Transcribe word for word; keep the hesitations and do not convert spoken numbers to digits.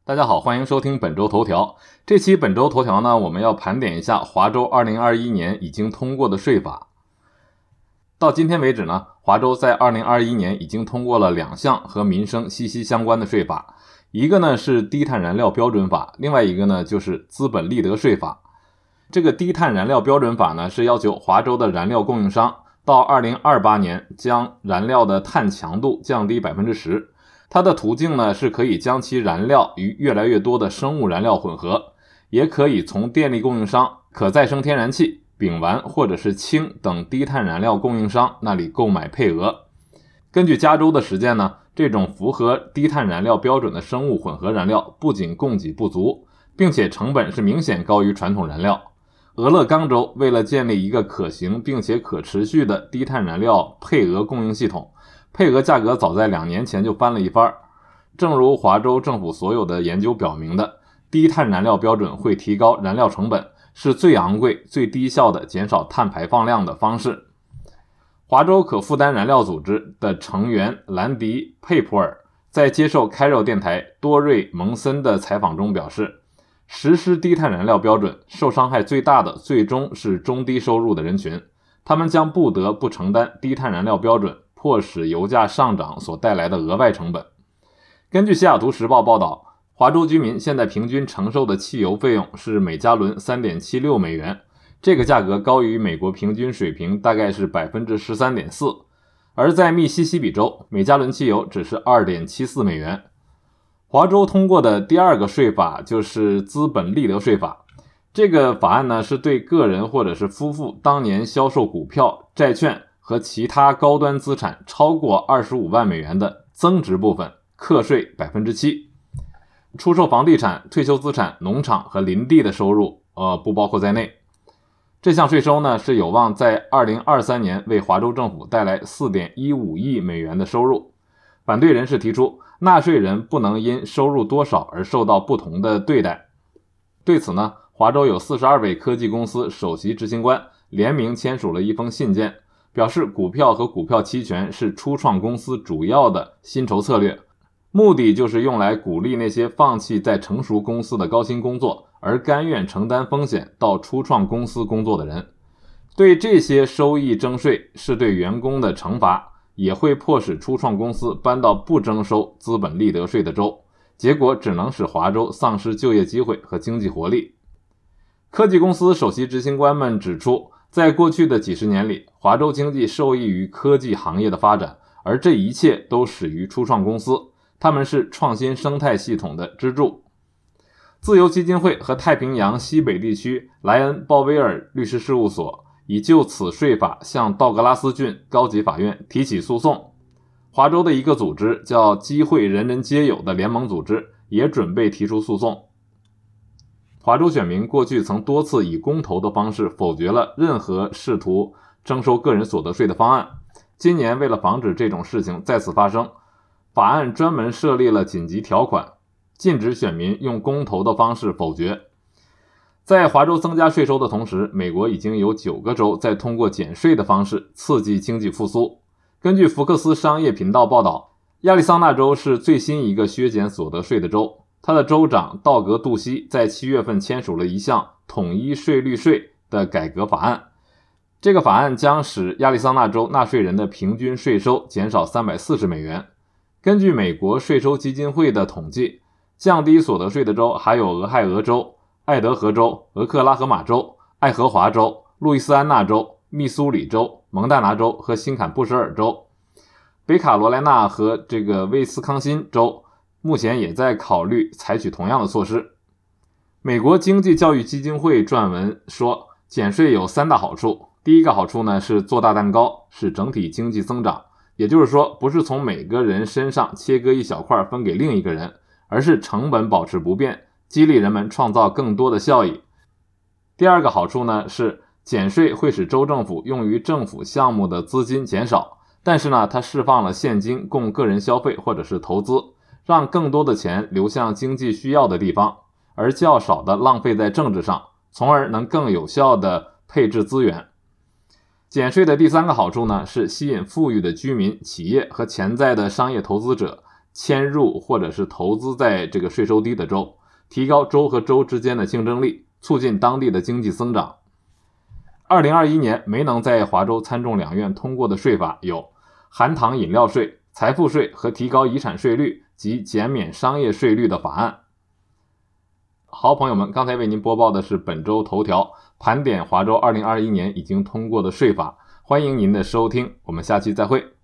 大家好，欢迎收听本周头条。这期本周头条呢，我们要盘点一下华州二零二一年已经通过的税法。到今天为止呢，华州在二零二一年已经通过了两项和民生息息相关的税法，一个呢是低碳燃料标准法，另外一个呢就是资本利得税法。这个低碳燃料标准法呢，是要求华州的燃料供应商到二零二八年将燃料的碳强度降低 百分之十。它的途径呢，是可以将其燃料与越来越多的生物燃料混合，也可以从电力供应商、可再生天然气、丙烷或者是氢等低碳燃料供应商那里购买配额。根据加州的实践呢，这种符合低碳燃料标准的生物混合燃料不仅供给不足，并且成本是明显高于传统燃料。俄勒冈州为了建立一个可行并且可持续的低碳燃料配额供应系统，配额价格早在两年前就翻了一番。正如华州政府所有的研究表明的，低碳燃料标准会提高燃料成本，是最昂贵、最低效的减少碳排放量的方式。华州可负担燃料组织的成员兰迪·佩普尔在接受开肉电台多瑞·蒙森的采访中表示，实施低碳燃料标准受伤害最大的最终是中低收入的人群，他们将不得不承担低碳燃料标准迫使油价上涨所带来的额外成本。根据西雅图时报报道，华州居民现在平均承受的汽油费用是每加仑 三点七六美元，这个价格高于美国平均水平大概是 百分之十三点四， 而在密西西比州，每加仑汽油只是 二点七四美元。华州通过的第二个税法就是资本利得税法，这个法案呢，是对个人或者是夫妇当年销售股票、债券和其他高端资产超过二十五万美元的增值部分课税 百分之七， 出售房地产、退休资产、农场和林地的收入呃不包括在内。这项税收呢，是有望在二零二三年为华州政府带来 四点一五亿美元的收入。反对人士提出，纳税人不能因收入多少而受到不同的对待。对此呢，华州有四十二位科技公司首席执行官联名签署了一封信件，表示股票和股票期权是初创公司主要的薪酬策略，目的就是用来鼓励那些放弃在成熟公司的高薪工作而甘愿承担风险到初创公司工作的人。对这些收益征税是对员工的惩罚，也会迫使初创公司搬到不征收资本利得税的州，结果只能使华州丧失就业机会和经济活力。科技公司首席执行官们指出，在过去的几十年里，华州经济受益于科技行业的发展，而这一切都始于初创公司，他们是创新生态系统的支柱。自由基金会和太平洋西北地区莱恩·鲍威尔律师事务所已就此税法向道格拉斯郡高级法院提起诉讼。华州的一个组织叫机会人人皆有的联盟组织也准备提出诉讼。华州选民过去曾多次以公投的方式否决了任何试图征收个人所得税的方案，今年为了防止这种事情再次发生，法案专门设立了紧急条款，禁止选民用公投的方式否决。在华州增加税收的同时，美国已经有九个州在通过减税的方式刺激经济复苏。根据福克斯商业频道报道，亚利桑那州是最新一个削减所得税的州，他的州长道格·杜西在七月份签署了一项统一税率税的改革法案。这个法案将使亚利桑那州纳税人的平均税收减少三百四十美元。根据美国税收基金会的统计，降低所得税的州还有俄亥俄州、爱德荷州、俄克拉荷马州、爱荷华州、路易斯安那州、密苏里州、蒙大拿州和新坎布什尔州。北卡罗来纳和这个威斯康辛州目前也在考虑采取同样的措施。美国经济教育基金会撰文说，减税有三大好处。第一个好处呢，是做大蛋糕，使整体经济增长，也就是说，不是从每个人身上切割一小块分给另一个人，而是成本保持不变，激励人们创造更多的效益。第二个好处呢，是减税会使州政府用于政府项目的资金减少，但是呢，它释放了现金供个人消费或者是投资，让更多的钱流向经济需要的地方，而较少的浪费在政治上，从而能更有效地配置资源。减税的第三个好处呢，是吸引富裕的居民、企业和潜在的商业投资者迁入或者是投资在这个税收低的州，提高州和州之间的竞争力，促进当地的经济增长。二零二一年没能在华州参众两院通过的税法有含糖饮料税、财富税和提高遗产税率及减免商业税率的法案。好朋友们，刚才为您播报的是本周头条，盘点华州二零二一年已经通过的税法，欢迎您的收听，我们下期再会。